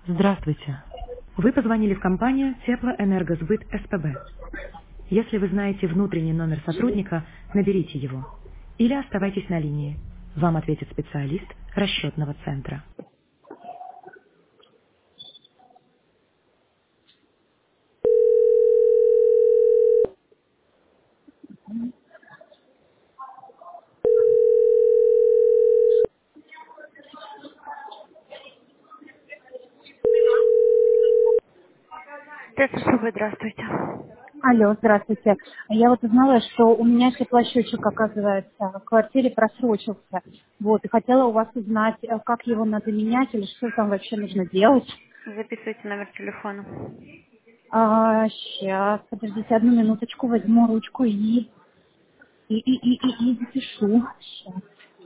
Здравствуйте. Вы позвонили в компанию Теплоэнергосбыт СПБ. Если вы знаете внутренний номер сотрудника, наберите его. Или оставайтесь на линии. Вам ответит специалист расчетного центра. ТССБ, здравствуйте. Алло, здравствуйте. Я вот узнала, что у меня теплосчетчик, оказывается, в квартире просрочился. Вот, и хотела у вас узнать, как его надо менять или что там вообще нужно делать. Записывайте номер телефона. Сейчас, подождите одну минуточку, возьму ручку и запишу. Щас.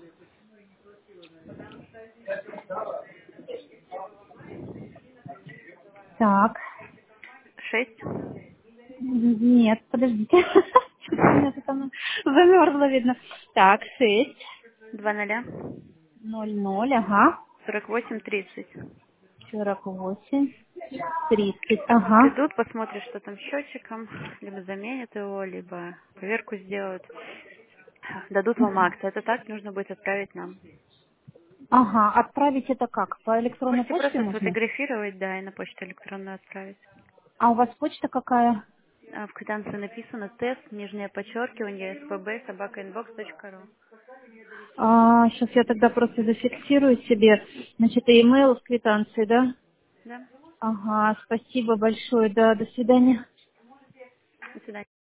Так, 6. нет, подождите. Что-то у меня тут оно замерзло, видно. Так, 6, 2 0. 0, ага, 48 30. 48, 30, ага. Придут, посмотрят, что там с счетчиком, либо заменят его, либо проверку сделают. Дадут вам акт. Это так нужно будет отправить нам. Ага, отправить это как? По электронной Можете почте просто можно? сфотографировать, да, и на почту электронную отправить. А у вас почта какая? В квитанции написано тест, нижнее подчеркивание, spb, собака.inbox.ru. Сейчас я тогда просто зафиксирую себе. Значит, e-mail с квитанцией, да? Да? Ага, спасибо большое, да, до свидания. До свидания.